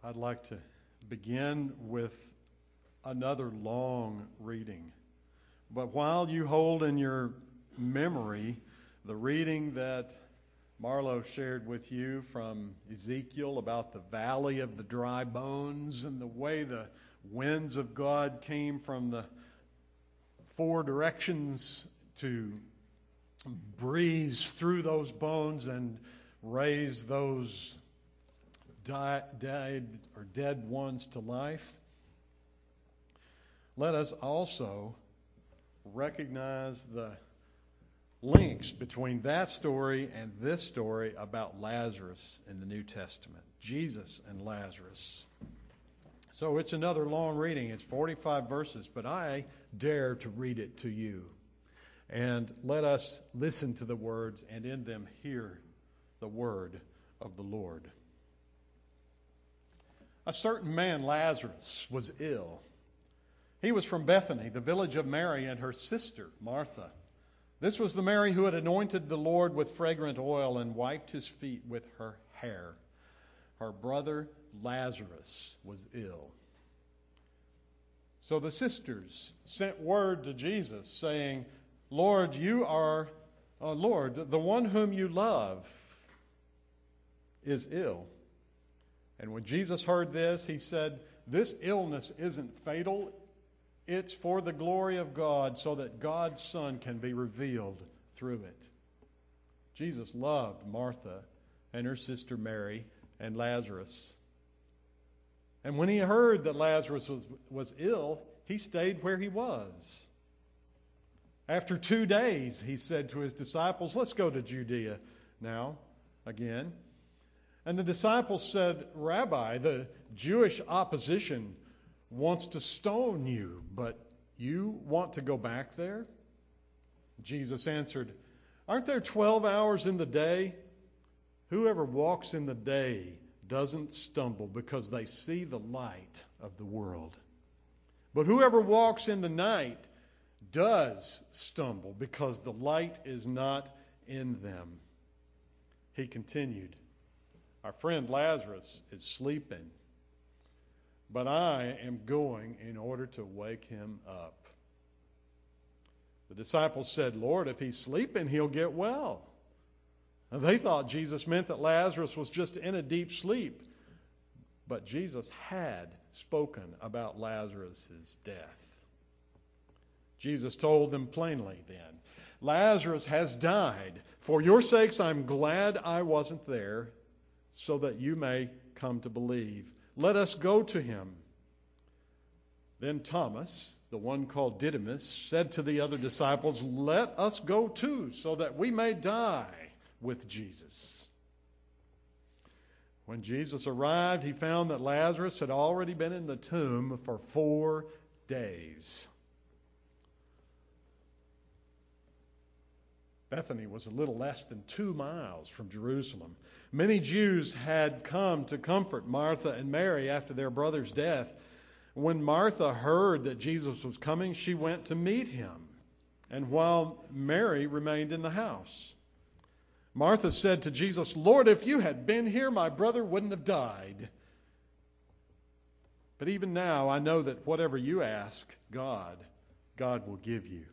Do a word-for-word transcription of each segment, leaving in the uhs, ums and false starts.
I'd like to begin with another long reading. But while you hold in your memory the reading that Marlo shared with you from Ezekiel about the valley of the dry bones and the way the winds of God came from the four directions to breeze through those bones and raise those died, died or dead ones to life, let us also recognize the links between that story and this story about Lazarus in the New Testament. Jesus and Lazarus. So it's another long reading. It's forty-five verses, but I dare to read it to you. And let us listen to the words and in them hear the word of the Lord. A certain man, Lazarus, was ill. He was from Bethany, the village of Mary and her sister, Martha. This was the Mary who had anointed the Lord with fragrant oil and wiped his feet with her hair. Her brother, Lazarus, was ill. So the sisters sent word to Jesus, saying, Lord, you are, uh, Lord, the one whom you love is ill. And when Jesus heard this, he said, this illness isn't fatal. It's for the glory of God, so that God's Son can be revealed through it. Jesus loved Martha and her sister Mary and Lazarus. And when he heard that Lazarus was, was ill, he stayed where he was. After two days, he said to his disciples, let's go to Judea now again. And the disciples said, Rabbi, the Jewish opposition wants to stone you, but you want to go back there? Jesus answered, aren't there twelve hours in the day? Whoever walks in the day doesn't stumble because they see the light of the world. But whoever walks in the night does stumble because the light is not in them. He continued, our friend Lazarus is sleeping, but I am going in order to wake him up. The disciples said, Lord, if he's sleeping, he'll get well. And they thought Jesus meant that Lazarus was just in a deep sleep. But Jesus had spoken about Lazarus' death. Jesus told them plainly then, Lazarus has died. For your sakes, I'm glad I wasn't there, so that you may come to believe. Let us go to him. Then Thomas, the one called Didymus, said to the other disciples, let us go too, so that we may die with Jesus. When Jesus arrived, he found that Lazarus had already been in the tomb for four days. Bethany was a little less than two miles from Jerusalem. Many Jews had come to comfort Martha and Mary after their brother's death. When Martha heard that Jesus was coming, she went to meet him, and while Mary remained in the house. Martha said to Jesus, Lord, if you had been here, my brother wouldn't have died. But even now, I know that whatever you ask God, God will give you.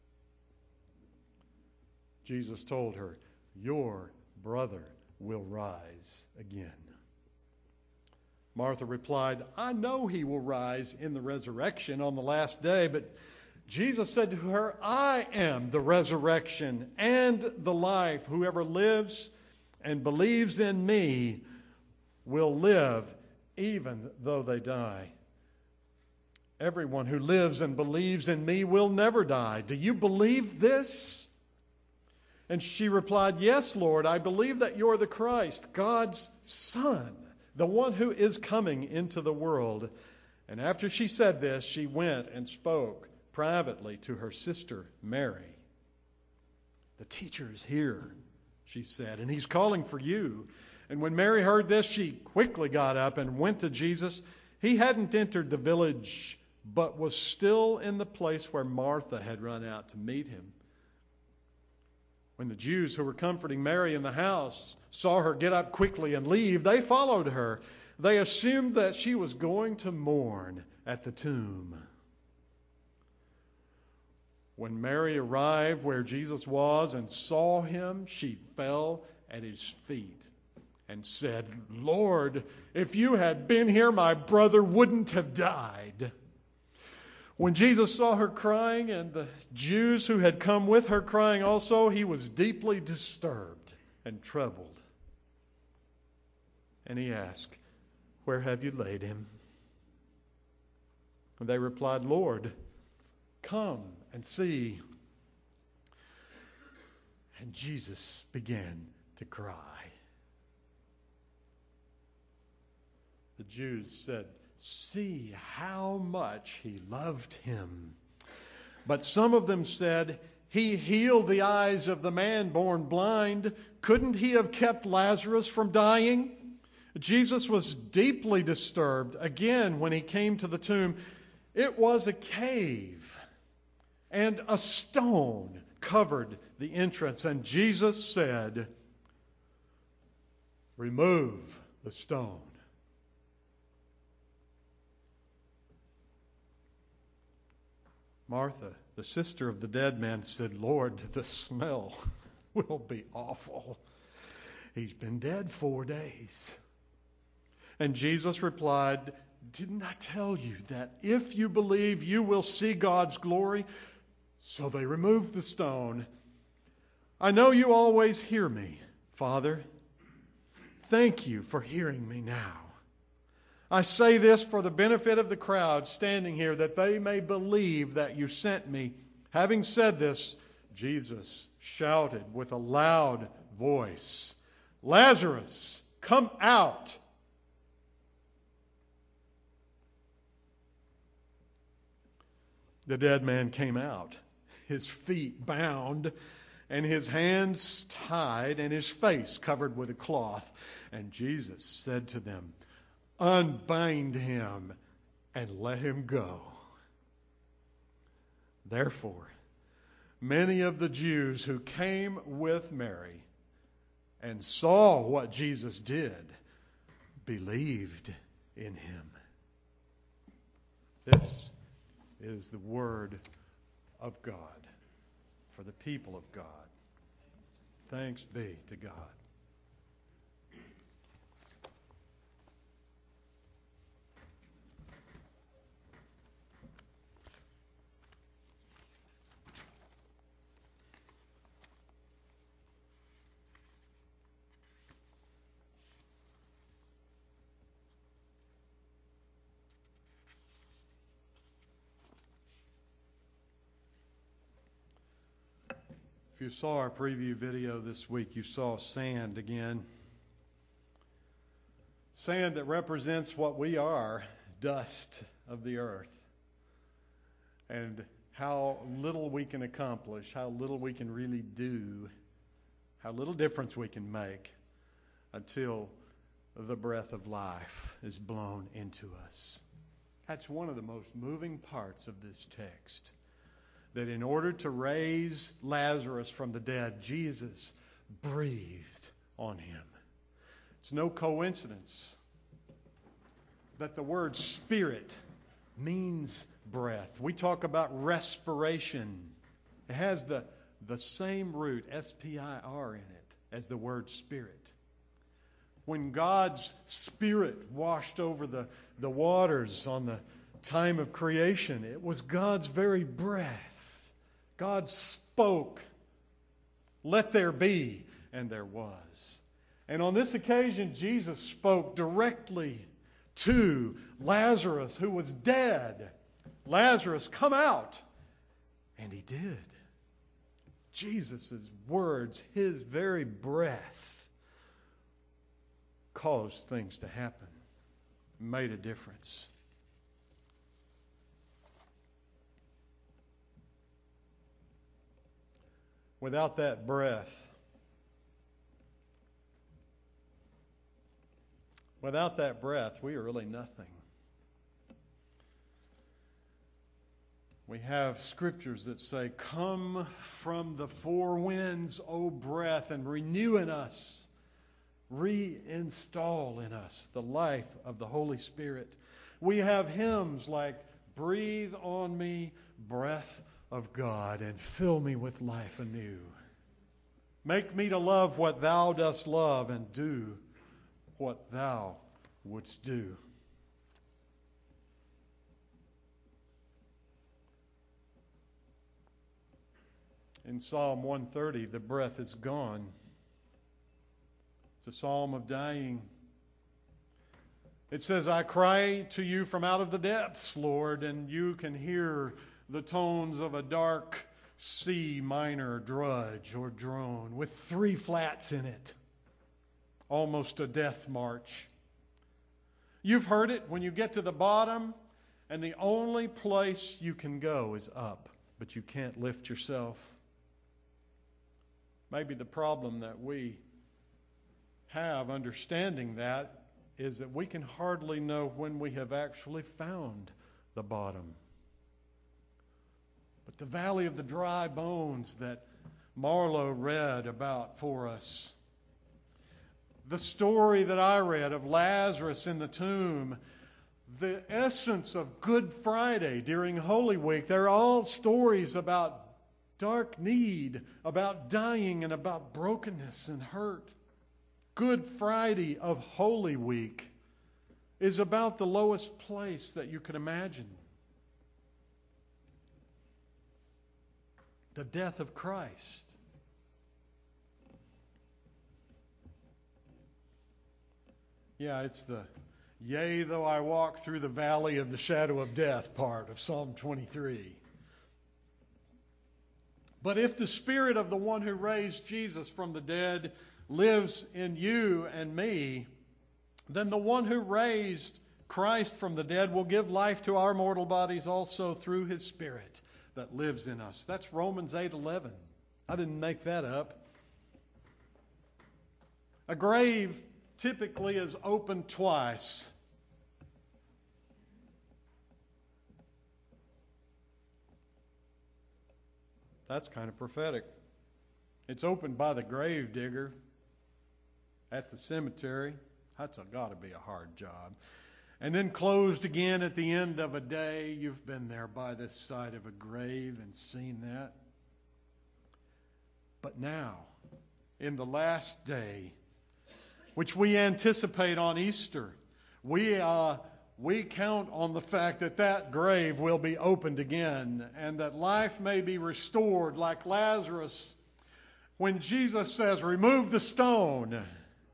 Jesus told her, your brother will rise again. Martha replied, I know he will rise in the resurrection on the last day. But Jesus said to her, I am the resurrection and the life. Whoever lives and believes in me will live even though they die. Everyone who lives and believes in me will never die. Do you believe this? And she replied, yes, Lord, I believe that you're the Christ, God's Son, the one who is coming into the world. And after she said this, she went and spoke privately to her sister Mary. The teacher is here, she said, and he's calling for you. And when Mary heard this, she quickly got up and went to Jesus. He hadn't entered the village, but was still in the place where Martha had run out to meet him. When the Jews who were comforting Mary in the house saw her get up quickly and leave, they followed her. They assumed that she was going to mourn at the tomb. When Mary arrived where Jesus was and saw him, she fell at his feet and said, "Lord, if you had been here, my brother wouldn't have died." When Jesus saw her crying and the Jews who had come with her crying also, he was deeply disturbed and troubled. And he asked, "Where have you laid him?" And they replied, "Lord, come and see." And Jesus began to cry. The Jews said, "See how much he loved him." But some of them said, "He healed the eyes of the man born blind. Couldn't he have kept Lazarus from dying?" Jesus was deeply disturbed again when he came to the tomb. It was a cave, and a stone covered the entrance. And Jesus said, "Remove the stone." Martha, the sister of the dead man, said, "Lord, the smell will be awful. He's been dead four days." And Jesus replied, "Didn't I tell you that if you believe, you will see God's glory?" So they removed the stone. "I know you always hear me, Father. Thank you for hearing me now. I say this for the benefit of the crowd standing here, that they may believe that you sent me." Having said this, Jesus shouted with a loud voice, "Lazarus, come out!" The dead man came out, his feet bound, and his hands tied, and his face covered with a cloth. And Jesus said to them, "Unbind him and let him go." Therefore, many of the Jews who came with Mary and saw what Jesus did believed in him. This is the word of God for the people of God. Thanks be to God. If you saw our preview video this week, you saw sand again. Sand that represents what we are, dust of the earth. And how little we can accomplish, how little we can really do, how little difference we can make until the breath of life is blown into us. That's one of the most moving parts of this text. That in order to raise Lazarus from the dead, Jesus breathed on him. It's no coincidence that the word spirit means breath. We talk about respiration. It has the, the same root, S P I R, in it as the word spirit. When God's Spirit washed over the, the waters on the time of creation, it was God's very breath. God spoke, "Let there be," and there was. And on this occasion, Jesus spoke directly to Lazarus, who was dead. "Lazarus, come out." And he did. Jesus' words, his very breath, caused things to happen, made a difference. Without that breath, without that breath, we are really nothing. We have scriptures that say, "Come from the four winds, O breath, and renew in us reinstall in us the life of the Holy Spirit. We have hymns like, breathe on me, breath of God, and fill me with life anew. Make me to love what thou dost love, and do what thou wouldst do. In Psalm one thirty, the breath is gone. It's a psalm of dying. It says, I cry to you from out of the depths, Lord, and you can hear the tones of a dark C minor drudge or drone with three flats in it. Almost a death march. You've heard it when you get to the bottom, and the only place you can go is up, but you can't lift yourself. Maybe the problem that we have understanding that is that we can hardly know when we have actually found the bottom. But the valley of the dry bones that Marlowe read about for us, the story that I read of Lazarus in the tomb, the essence of Good Friday during Holy Week, they're all stories about dark need, about dying, and about brokenness and hurt. Good Friday of Holy Week is about the lowest place that you can imagine. The death of Christ. Yeah, it's the yea, though I walk through the valley of the shadow of death part of Psalm twenty-three. But if the Spirit of the one who raised Jesus from the dead lives in you and me, then the one who raised Christ from the dead will give life to our mortal bodies also through His Spirit that lives in us. That's Romans eight eleven. I didn't make that up. A grave typically is opened twice. That's kind of prophetic. It's opened by the grave digger at the cemetery. That's got to be a hard job. And then closed again at the end of a day. You've been there by the side of a grave and seen that. But now, in the last day, which we anticipate on Easter, we uh, we count on the fact that that grave will be opened again and that life may be restored like Lazarus. When Jesus says, remove the stone,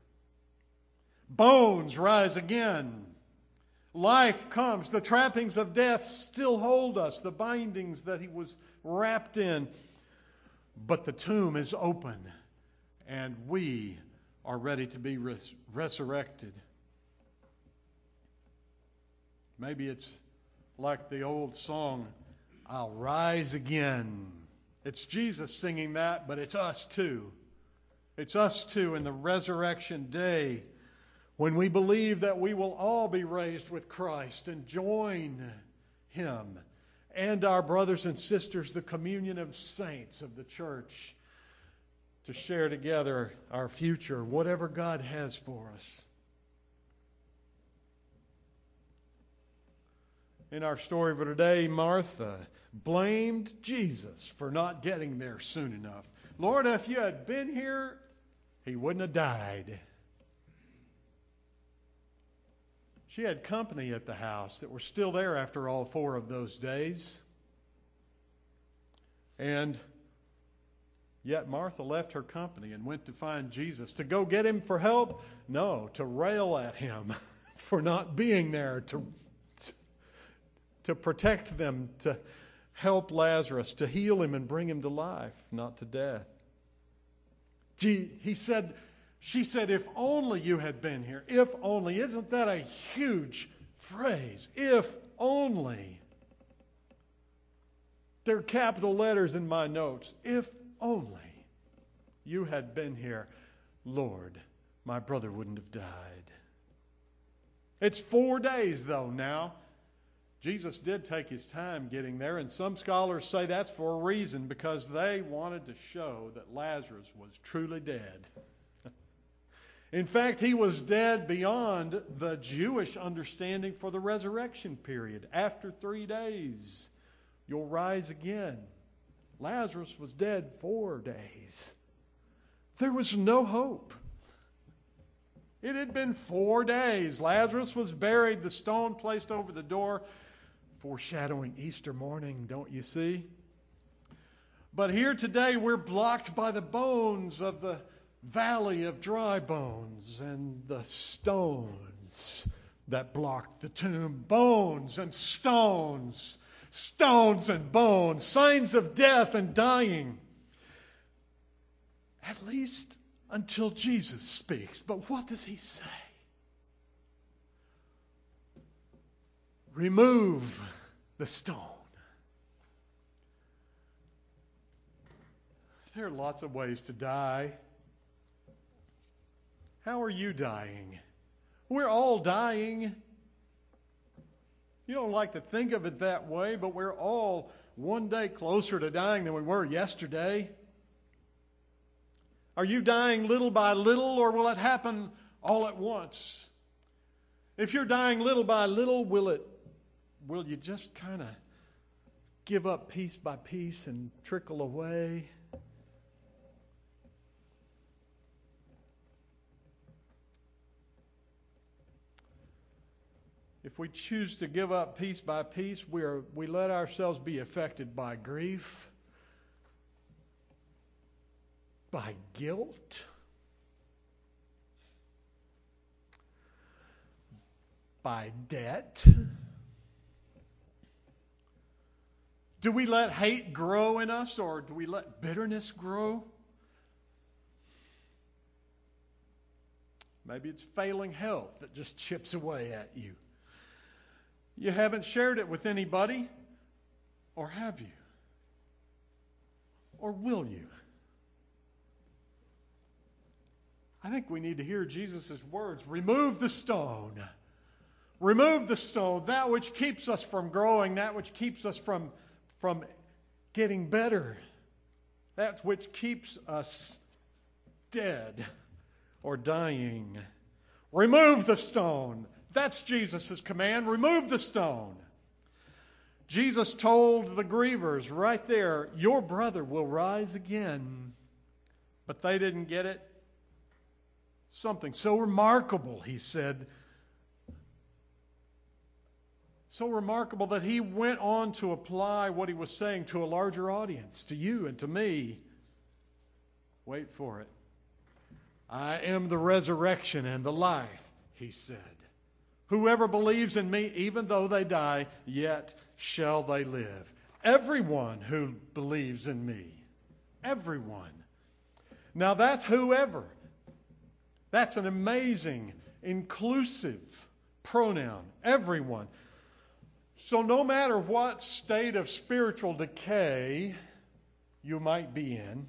bones rise again. Life comes. The trappings of death still hold us, the bindings that he was wrapped in. But the tomb is open, and we are ready to be res- resurrected. Maybe it's like the old song, I'll rise again. It's Jesus singing that, but it's us too. It's us too in the resurrection day when we believe that we will all be raised with Christ and join Him and our brothers and sisters, the communion of saints of the church, to share together our future, whatever God has for us. In our story for today, Martha blamed Jesus for not getting there soon enough. Lord, if you had been here, he wouldn't have died. She had company at the house that were still there after all four of those days. And yet Martha left her company and went to find Jesus. To go get him for help? No, to rail at him for not being there, to, to protect them, to help Lazarus, to heal him and bring him to life, not to death. Gee, he said, she said, if only you had been here. If only. Isn't that a huge phrase? If only. There are capital letters in my notes. If only you had been here, Lord, my brother wouldn't have died. It's four days, though, now. Jesus did take his time getting there, and some scholars say that's for a reason, because they wanted to show that Lazarus was truly dead. In fact, he was dead beyond the Jewish understanding for the resurrection period. After three days, you'll rise again. Lazarus was dead four days. There was no hope. It had been four days. Lazarus was buried, the stone placed over the door, foreshadowing Easter morning, don't you see? But here today we're blocked by the bones of the valley of dry bones and the stones that block the tomb. Bones and stones. Stones and bones. Signs of death and dying. At least until Jesus speaks. But what does he say? Remove the stone. There are lots of ways to die. How are you dying? We're all dying. You don't like to think of it that way, but we're all one day closer to dying than we were yesterday. Are you dying little by little, or will it happen all at once? If you're dying little by little, will it will you just kind of give up piece by piece and trickle away? If we choose to give up piece by piece, we are we let ourselves be affected by grief, by guilt, by debt. Do we let hate grow in us, or do we let bitterness grow? Maybe it's failing health that just chips away at you. You haven't shared it with anybody, or have you? Or will you? I think we need to hear Jesus' words. Remove the stone. Remove the stone, that which keeps us from growing, that which keeps us from, from getting better, that which keeps us dead or dying. Remove the stone. That's Jesus' command. Remove the stone. Jesus told the grievers right there, your brother will rise again. But they didn't get it. Something so remarkable, he said. So remarkable that he went on to apply what he was saying to a larger audience, to you and to me. Wait for it. I am the resurrection and the life, he said. Whoever believes in me, even though they die, yet shall they live. Everyone who believes in me. Everyone. Now that's whoever. That's an amazing, inclusive pronoun. Everyone. So no matter what state of spiritual decay you might be in,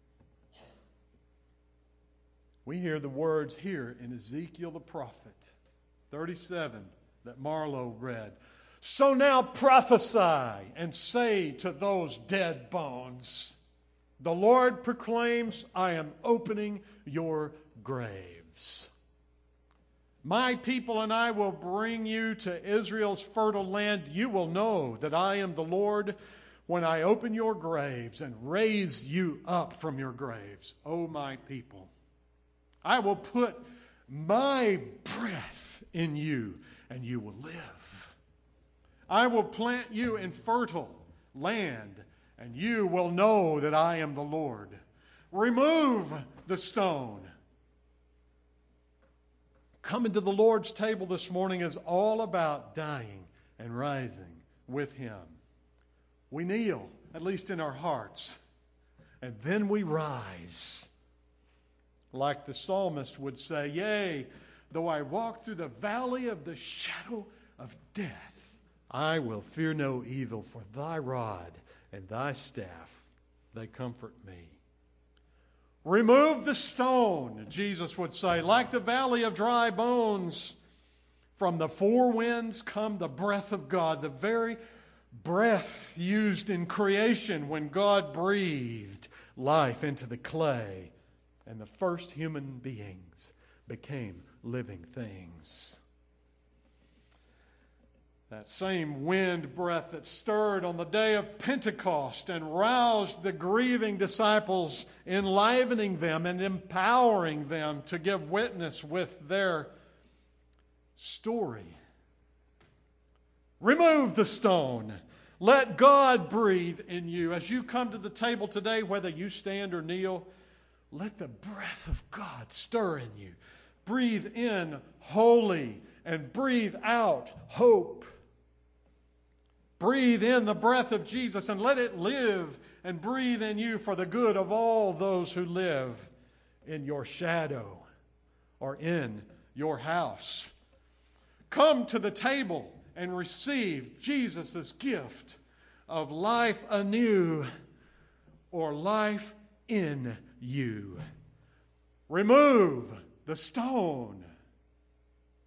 we hear the words here in Ezekiel the prophet, thirty-seven, that Marlowe read. So now prophesy and say to those dead bones, the Lord proclaims, I am opening your graves. My people and I will bring you to Israel's fertile land. You will know that I am the Lord when I open your graves and raise you up from your graves, O my people. I will put my breath in you, and you will live. I will plant you in fertile land, and you will know that I am the Lord. Remove the stone. Coming to the Lord's table this morning is all about dying and rising with Him. We kneel, at least in our hearts, and then we rise. Like the psalmist would say, yea, though I walk through the valley of the shadow of death, I will fear no evil, for thy rod and thy staff, they comfort me. Remove the stone, Jesus would say. Like the valley of dry bones, from the four winds come the breath of God, the very breath used in creation when God breathed life into the clay and the first human beings. became living things. That same wind breath that stirred on the day of Pentecost and roused the grieving disciples, enlivening them and empowering them to give witness with their story. Remove the stone. Let God breathe in you. As you come to the table today, whether you stand or kneel, let the breath of God stir in you. Breathe in holy and breathe out hope. Breathe in the breath of Jesus and let it live and breathe in you for the good of all those who live in your shadow or in your house. Come to the table and receive Jesus' gift of life anew or life in you. Remove the stone.